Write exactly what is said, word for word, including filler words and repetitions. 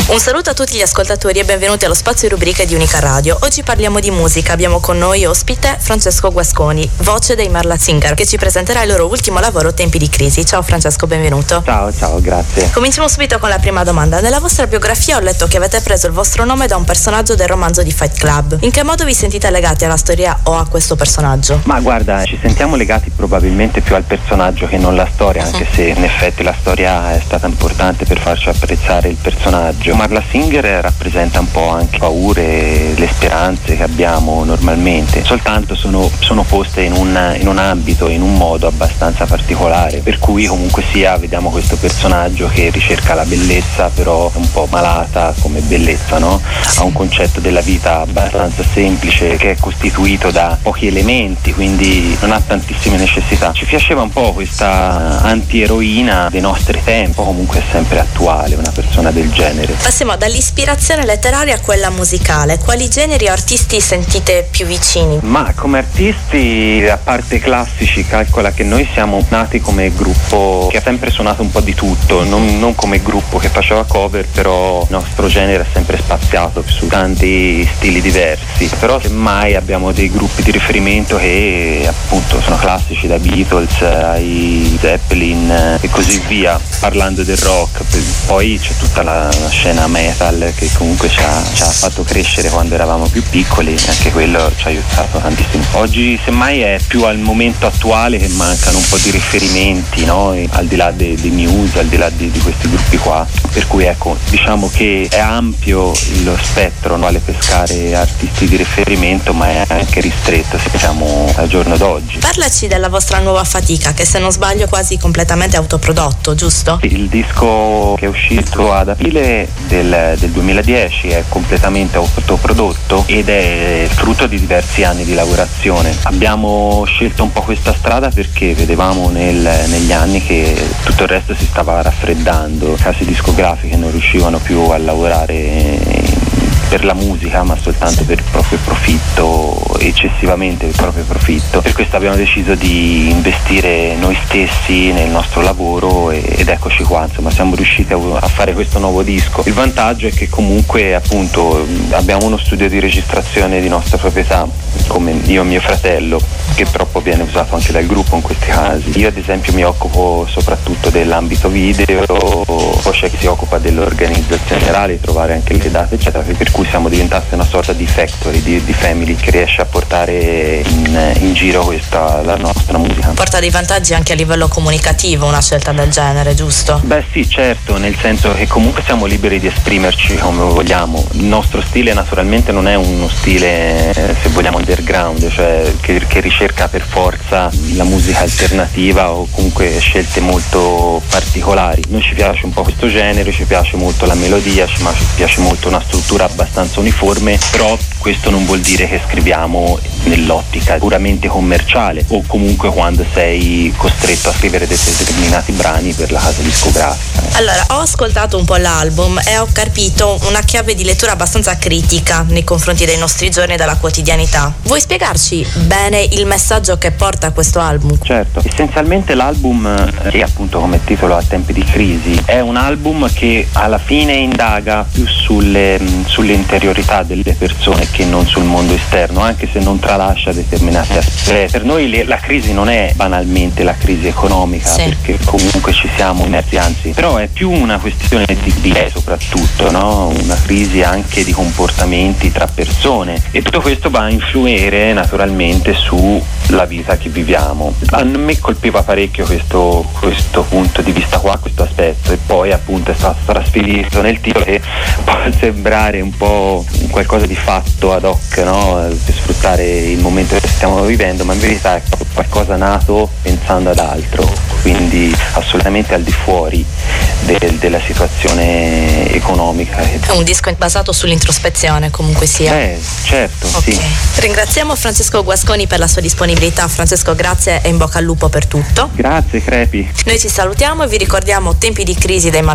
Un saluto a tutti gli ascoltatori e benvenuti allo spazio rubriche di Unica Radio. Oggi parliamo di musica. Abbiamo con noi ospite Francesco Guasconi, voce dei Marla Singer, che ci presenterà il loro ultimo lavoro, Tempi di crisi. Ciao Francesco, benvenuto. Ciao, ciao, grazie. Cominciamo subito con la prima domanda. Nella vostra biografia ho letto che avete preso il vostro nome da un personaggio del romanzo di Fight Club. In che modo vi sentite legati alla storia o a questo personaggio? Ma guarda, ci sentiamo legati probabilmente più al personaggio che non alla storia, anche uh-huh. se in effetti la storia è stata importante per farci apprezzare il personaggio. Marla Singer rappresenta un po' anche paure, le speranze che abbiamo normalmente, soltanto sono, sono poste in un, in un ambito, in un modo abbastanza particolare, per cui comunque sia vediamo questo personaggio che ricerca la bellezza, però è un po' malata come bellezza, no? Ha un concetto della vita abbastanza semplice, che è costituito da pochi elementi, quindi non ha tantissime necessità. Ci piaceva un po' questa antieroina dei nostri tempi, comunque è sempre attuale una persona del genere. Passiamo dall'ispirazione letteraria a quella musicale. Quali generi o artisti sentite più vicini? Ma come artisti, a parte classici, calcola che noi siamo nati come gruppo che ha sempre suonato un po' di tutto, non, non come gruppo che faceva cover, però il nostro genere è sempre spaziato su tanti stili diversi. Però semmai abbiamo dei gruppi di riferimento che appunto sono classici, da Beatles ai Zeppelin e così via, parlando del rock. Poi c'è tutta la, la scena metal che comunque ci ha, ci ha fatto crescere quando eravamo più piccoli, e anche quello ci ha aiutato tantissimo. Oggi semmai è più al momento attuale che mancano un po' di riferimenti, no? Al di là dei, dei Muse, al di là di, di questi gruppi qua, per cui ecco, diciamo che è ampio lo spettro, no? Alle pescare artisti di riferimento, ma è anche ristretto se diciamo al giorno d'oggi. Parlaci della vostra nuova fatica, che se non sbaglio è quasi completamente autoprodotto, giusto? Il disco che è uscito ad aprile del, del duemiladieci è completamente autoprodotto ed è frutto di diversi anni di lavorazione. Abbiamo scelto un po' questa strada perché vedevamo nel, negli anni che tutto il resto si stava raffreddando, case discografiche non riuscivano più a lavorare per la musica, ma soltanto per il proprio profitto, eccessivamente per il proprio profitto. Per questo abbiamo deciso di investire noi stessi nel nostro lavoro ed eccoci qua, insomma siamo riusciti a fare questo nuovo disco. Il vantaggio è che comunque appunto abbiamo uno studio di registrazione di nostra proprietà, come io e mio fratello, che troppo viene usato anche dal gruppo in questi casi. Io ad esempio mi occupo soprattutto dell'ambito video, poi c'è chi si occupa dell'organizzazione generale, trovare anche le date eccetera, per cui siamo diventati una sorta di factory, di, di family che riesce a portare in, in giro questa la nostra musica. Porta dei vantaggi anche a livello comunicativo una scelta del genere, giusto? Beh sì, certo, nel senso che comunque siamo liberi di esprimerci come vogliamo. Il nostro stile naturalmente non è uno stile, se vogliamo, underground, cioè che, che ricerca per forza la musica alternativa o comunque scelte molto particolari. Noi ci piace un po' questo genere, ci piace molto la melodia, ci, ma ci piace molto una struttura abbastanza uniforme, però questo non vuol dire che scriviamo nell'ottica puramente commerciale o comunque quando sei costretto a scrivere determinati brani per la casa discografica. Allora, ho ascoltato un po' l'album e ho capito una chiave di lettura abbastanza critica nei confronti dei nostri giorni e della quotidianità. Vuoi spiegarci bene il messaggio che porta questo album? Certo, essenzialmente l'album, che appunto come titolo ha Tempi di crisi, è un album che alla fine indaga più sulle, sulle interiorità delle persone che non sul mondo esterno, anche se non tralascia determinati aspetti. Per noi le, la crisi non è banalmente la crisi economica, sì, perché comunque ci siamo immersi, anzi, però è più una questione di idee soprattutto, no? Una crisi anche di comportamenti tra persone, e tutto questo va a influire naturalmente sulla vita che viviamo. A me colpiva parecchio questo, questo punto di vista qua, questo aspetto, e poi appunto è stato trasferito nel titolo, che può sembrare un po' qualcosa di fatto ad hoc, no? Per sfruttare il momento che stiamo vivendo, ma in verità è qualcosa nato pensando ad altro, quindi assolutamente al di fuori del, della situazione economica. È un disco basato sull'introspezione, comunque sia. Eh, certo, okay. Sì. Ringraziamo Francesco Guasconi per la sua disponibilità. Francesco, grazie e in bocca al lupo per tutto. Grazie, Crepi. Noi ci salutiamo e vi ricordiamo Tempi di crisi dei